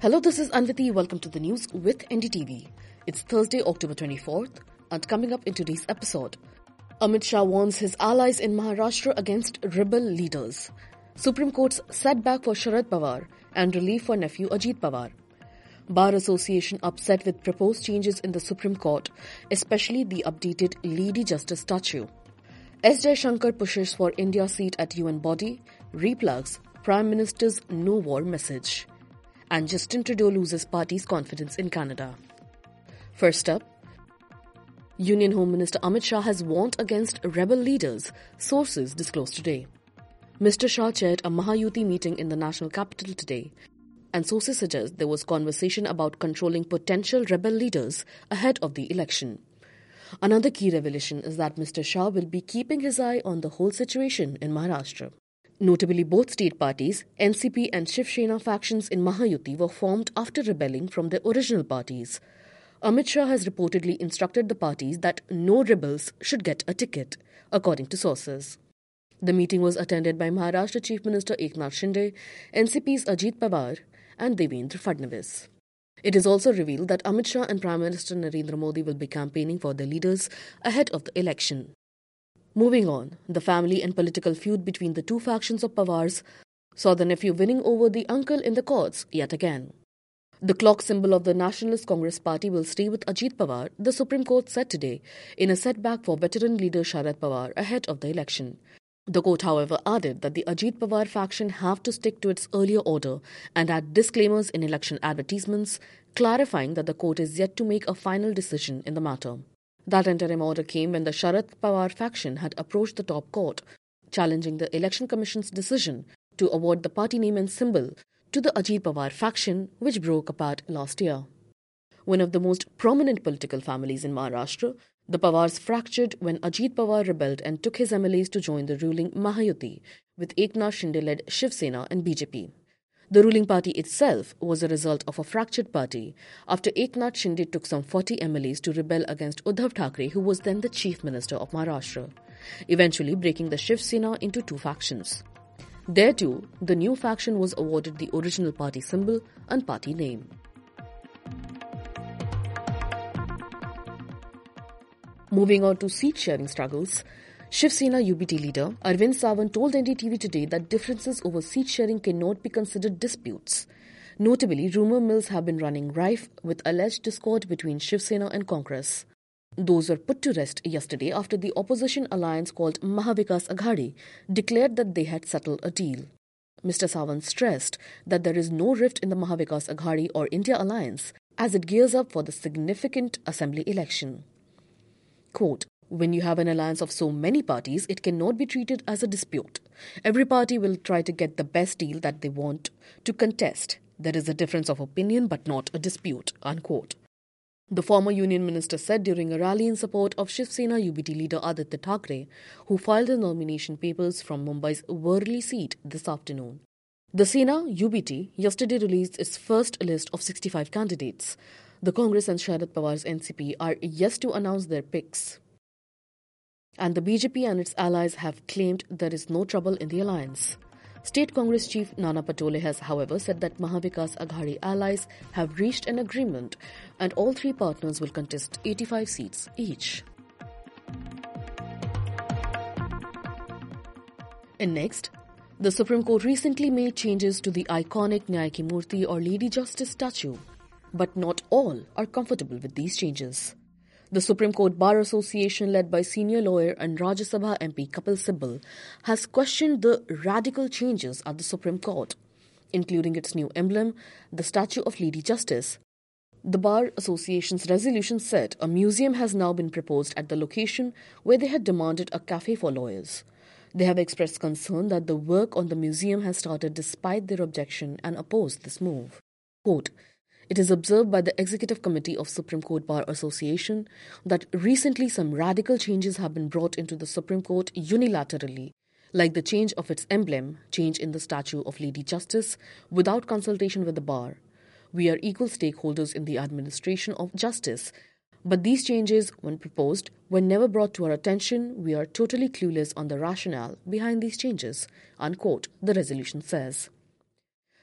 Hello, this is Anviti. Welcome to the news with NDTV. It's Thursday, October 24th, and coming up in today's episode, Amit Shah warns his allies in Maharashtra against rebel leaders. Supreme Court's setback for Sharad Pawar and relief for nephew Ajit Pawar. Bar Association upset with proposed changes in the Supreme Court, especially the updated Lady Justice statute. S. Jaishankar pushes for India seat at UN body, replugs Prime Minister's no war message. And Justin Trudeau loses party's confidence in Canada. First up, Union Home Minister Amit Shah has warned against rebel leaders, sources disclosed today. Mr. Shah chaired a Mahayuti meeting in the national capital today, and sources suggest there was conversation about controlling potential rebel leaders ahead of the election. Another key revelation is that Mr. Shah will be keeping his eye on the whole situation in Maharashtra. Notably, both state parties, NCP and Shiv Sena factions in Mahayuti were formed after rebelling from their original parties. Amit Shah has reportedly instructed the parties that no rebels should get a ticket, according to sources. The meeting was attended by Maharashtra Chief Minister Eknath Shinde, NCP's Ajit Pawar and Devendra Fadnavis. It is also revealed that Amit Shah and Prime Minister Narendra Modi will be campaigning for their leaders ahead of the election. Moving on, the family and political feud between the two factions of Pawars saw the nephew winning over the uncle in the courts yet again. The clock symbol of the Nationalist Congress Party will stay with Ajit Pawar, the Supreme Court said today, in a setback for veteran leader Sharad Pawar ahead of the election. The court, however, added that the Ajit Pawar faction have to stick to its earlier order and add disclaimers in election advertisements, clarifying that the court is yet to make a final decision in the matter. That interim order came when the Sharad Pawar faction had approached the top court, challenging the Election Commission's decision to award the party name and symbol to the Ajit Pawar faction, which broke apart last year. One of the most prominent political families in Maharashtra, the Pawars fractured when Ajit Pawar rebelled and took his MLAs to join the ruling Mahayuti with Eknath Shinde-led Shiv Sena and BJP. The ruling party itself was a result of a fractured party after Eknath Shinde took some 40 MLAs to rebel against Uddhav Thackeray, who was then the Chief Minister of Maharashtra, eventually breaking the Shiv Sena into two factions. There too, the new faction was awarded the original party symbol and party name. Moving on to seat-sharing struggles, Shiv Sena UBT leader Arvind Sawant told NDTV today that differences over seat sharing cannot be considered disputes. Notably, rumour mills have been running rife with alleged discord between Shiv Sena and Congress. Those were put to rest yesterday after the opposition alliance called Mahavikas Aghadi declared that they had settled a deal. Mr. Sawant stressed that there is no rift in the Mahavikas Aghadi or India alliance as it gears up for the significant assembly election. Quote, "When you have an alliance of so many parties, it cannot be treated as a dispute. Every party will try to get the best deal that they want to contest. There is a difference of opinion but not a dispute," unquote. The former union minister said during a rally in support of Shiv Sena UBT leader Aditya Thackeray, who filed the nomination papers from Mumbai's Worli seat this afternoon. The Sena UBT yesterday released its first list of 65 candidates. The Congress and Sharad Pawar's NCP are yet to announce their picks. And the BJP and its allies have claimed there is no trouble in the alliance. State Congress Chief Nana Patole has, however, said that Mahavikas Aghadi allies have reached an agreement and all three partners will contest 85 seats each. And next, the Supreme Court recently made changes to the iconic Nyaya Ki Murti or Lady Justice statue, but not all are comfortable with these changes. The Supreme Court Bar Association, led by senior lawyer and Rajya Sabha MP Kapil Sibal, has questioned the radical changes at the Supreme Court, including its new emblem, the statue of Lady Justice. The Bar Association's resolution said a museum has now been proposed at the location where they had demanded a cafe for lawyers. They have expressed concern that the work on the museum has started despite their objection and opposed this move. Quote, "It is observed by the Executive Committee of Supreme Court Bar Association that recently some radical changes have been brought into the Supreme Court unilaterally, like the change of its emblem, change in the statue of Lady Justice, without consultation with the bar. We are equal stakeholders in the administration of justice, but these changes, when proposed, were never brought to our attention. We are totally clueless on the rationale behind these changes," unquote, the resolution says.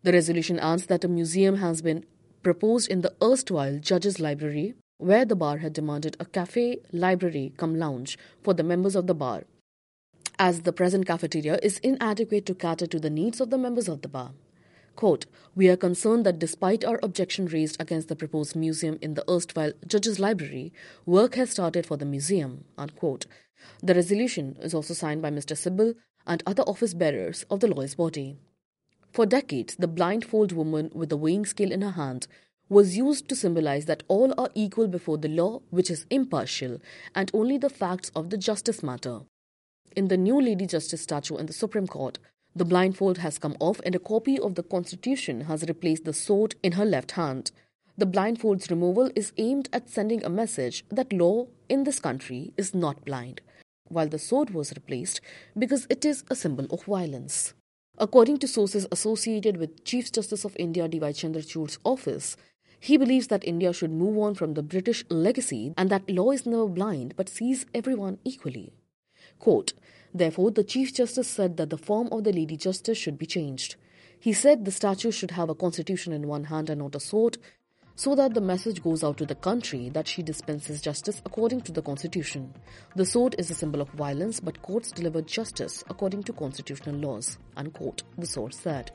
The resolution adds that a museum has been proposed in the erstwhile Judges' Library, where the bar had demanded a cafe, library cum lounge for the members of the bar, as the present cafeteria is inadequate to cater to the needs of the members of the bar. Quote, "We are concerned that despite our objection raised against the proposed museum in the erstwhile Judges' Library, work has started for the museum." Unquote. The resolution is also signed by Mr. Sybil and other office bearers of the lawyers' body. For decades, the blindfold woman with the weighing scale in her hand was used to symbolize that all are equal before the law, which is impartial, and only the facts of the justice matter. In the new Lady Justice statue in the Supreme Court, the blindfold has come off and a copy of the Constitution has replaced the sword in her left hand. The blindfold's removal is aimed at sending a message that law in this country is not blind, while the sword was replaced because it is a symbol of violence. According to sources associated with Chief Justice of India D.Y. Chandrachud's office, he believes that India should move on from the British legacy and that law is never blind but sees everyone equally. Quote, "Therefore, the Chief Justice said that the form of the Lady Justice should be changed. He said the statue should have a constitution in one hand and not a sword, so that the message goes out to the country that she dispenses justice according to the Constitution. The sword is a symbol of violence, but courts deliver justice according to constitutional laws." Unquote, the source said.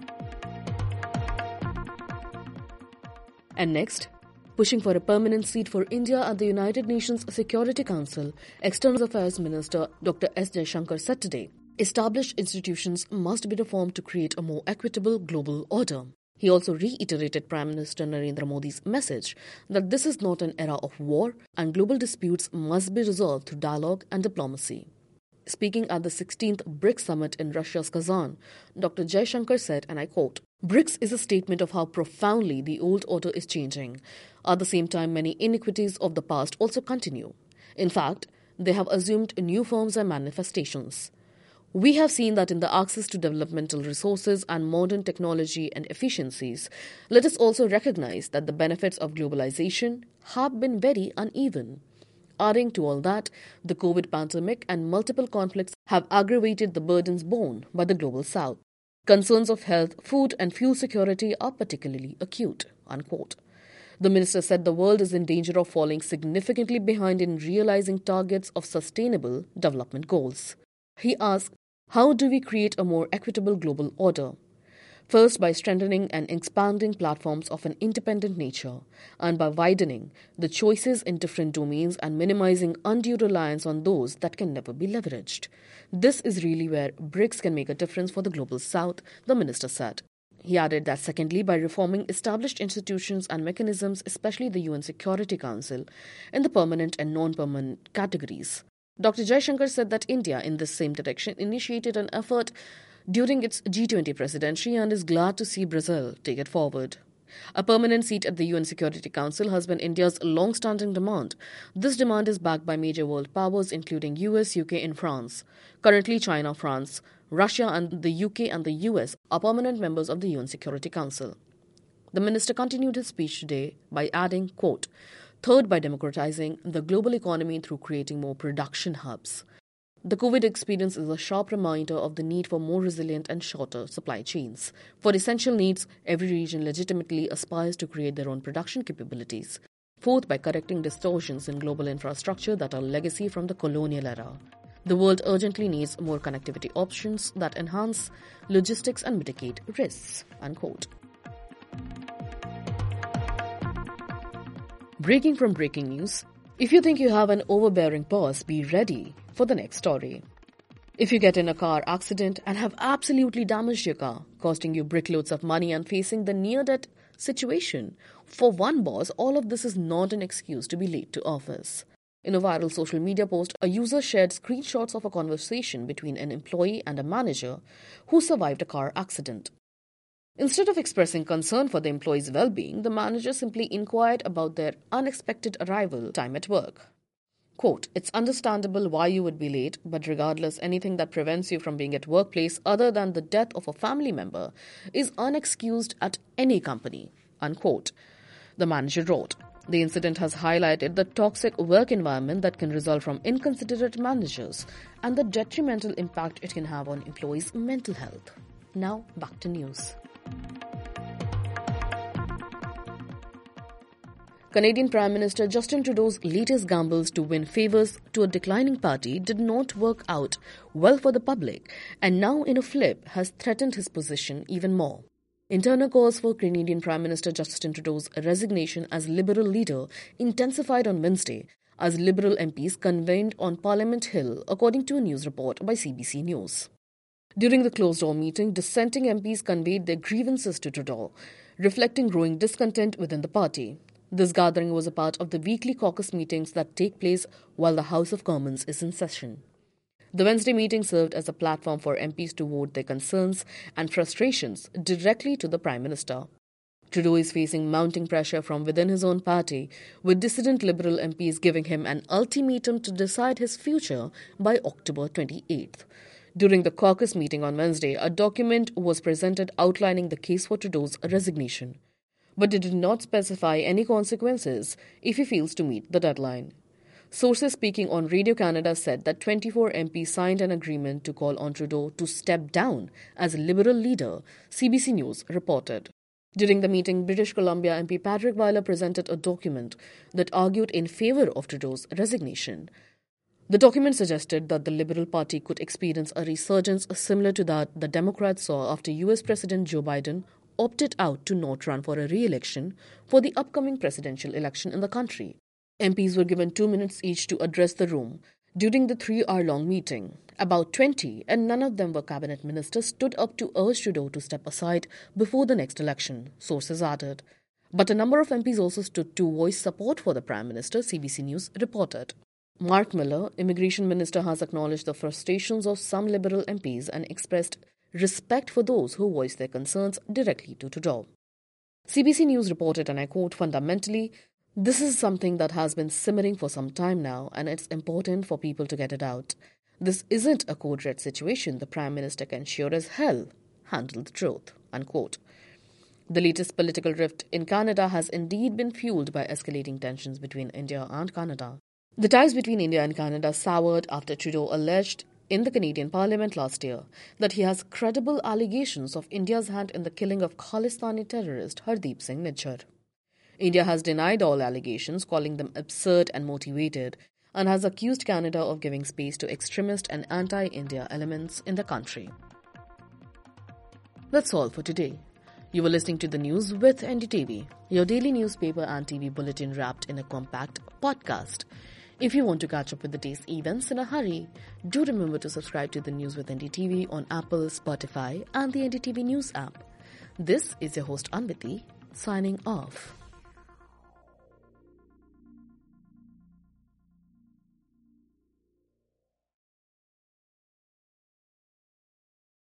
And next, pushing for a permanent seat for India at the United Nations Security Council, External Affairs Minister Dr. S. Jaishankar said today, established institutions must be reformed to create a more equitable global order. He also reiterated Prime Minister Narendra Modi's message that this is not an era of war and global disputes must be resolved through dialogue and diplomacy. Speaking at the 16th BRICS summit in Russia's Kazan, Dr. Jaishankar said, and I quote, "BRICS is a statement of how profoundly the old order is changing. At the same time, many iniquities of the past also continue. In fact, they have assumed new forms and manifestations. We have seen that in the access to developmental resources and modern technology and efficiencies, let us also recognize that the benefits of globalization have been very uneven. Adding to all that, the COVID pandemic and multiple conflicts have aggravated the burdens borne by the global south. Concerns of health, food and fuel security are particularly acute." Unquote. The minister said the world is in danger of falling significantly behind in realizing targets of sustainable development goals. He asked, "How do we create a more equitable global order?" First, by strengthening and expanding platforms of an independent nature, and by widening the choices in different domains and minimizing undue reliance on those that can never be leveraged. This is really where BRICS can make a difference for the global south, the minister said. He added that secondly, by reforming established institutions and mechanisms, especially the UN Security Council, in the permanent and non-permanent categories. Dr. Jaishankar said that India, in this same direction, initiated an effort during its G20 presidency and is glad to see Brazil take it forward. A permanent seat at the UN Security Council has been India's long-standing demand. This demand is backed by major world powers including US, UK and France. Currently, China, France, Russia and the UK and the US are permanent members of the UN Security Council. The minister continued his speech today by adding, quote, "Third, by democratizing the global economy through creating more production hubs. The COVID experience is a sharp reminder of the need for more resilient and shorter supply chains. For essential needs, every region legitimately aspires to create their own production capabilities. Fourth, by correcting distortions in global infrastructure that are legacy from the colonial era. The world urgently needs more connectivity options that enhance logistics and mitigate risks." Unquote. Breaking from breaking news, if you think you have an overbearing boss, be ready for the next story. If you get in a car accident and have absolutely damaged your car, costing you brickloads of money and facing the near-death situation, for one boss, all of this is not an excuse to be late to office. In a viral social media post, a user shared screenshots of a conversation between an employee and a manager who survived a car accident. Instead of expressing concern for the employee's well-being, the manager simply inquired about their unexpected arrival time at work. Quote, "It's understandable why you would be late, but regardless, anything that prevents you from being at workplace other than the death of a family member is unexcused at any company." Unquote. The manager wrote, "The incident has highlighted the toxic work environment that can result from inconsiderate managers and the detrimental impact it can have on employees' mental health." Now, back to news. Canadian Prime Minister Justin Trudeau's latest gambles to win favours to a declining party did not work out well for the public, and now in a flip has threatened his position even more. Internal calls for Canadian Prime Minister Justin Trudeau's resignation as Liberal leader intensified on Wednesday as Liberal MPs convened on Parliament Hill, according to a news report by CBC News. During the closed-door meeting, dissenting MPs conveyed their grievances to Trudeau, reflecting growing discontent within the party. This gathering was a part of the weekly caucus meetings that take place while the House of Commons is in session. The Wednesday meeting served as a platform for MPs to vote their concerns and frustrations directly to the Prime Minister. Trudeau is facing mounting pressure from within his own party, with dissident Liberal MPs giving him an ultimatum to decide his future by October 28th. During the caucus meeting on Wednesday, a document was presented outlining the case for Trudeau's resignation, but it did not specify any consequences if he fails to meet the deadline. Sources speaking on Radio Canada said that 24 MPs signed an agreement to call on Trudeau to step down as Liberal leader, CBC News reported. During the meeting, British Columbia MP Patrick Weiler presented a document that argued in favour of Trudeau's resignation. The document suggested that the Liberal Party could experience a resurgence similar to that the Democrats saw after US President Joe Biden opted out to not run for a re-election for the upcoming presidential election in the country. MPs were given 2 minutes each to address the room during the 3-hour-long meeting. About 20, and none of them were cabinet ministers, stood up to urge Trudeau to step aside before the next election, sources added. But a number of MPs also stood to voice support for the Prime Minister, CBC News reported. Mark Miller, Immigration Minister, has acknowledged the frustrations of some Liberal MPs and expressed respect for those who voiced their concerns directly to Trudeau. CBC News reported, and I quote, "Fundamentally, this is something that has been simmering for some time now, and it's important for people to get it out. This isn't a code red situation. The Prime Minister can sure as hell handle the truth," unquote. The latest political rift in Canada has indeed been fueled by escalating tensions between India and Canada. The ties between India and Canada soured after Trudeau alleged in the Canadian Parliament last year that he has credible allegations of India's hand in the killing of Khalistani terrorist Hardeep Singh Nijjar. India has denied all allegations, calling them absurd and motivated, and has accused Canada of giving space to extremist and anti-India elements in the country. That's all for today. You were listening to the news with NDTV, your daily newspaper and TV bulletin wrapped in a compact podcast. If you want to catch up with the day's events in a hurry, do remember to subscribe to the News with NDTV on Apple, Spotify and the NDTV News app. This is your host Anviti, signing off.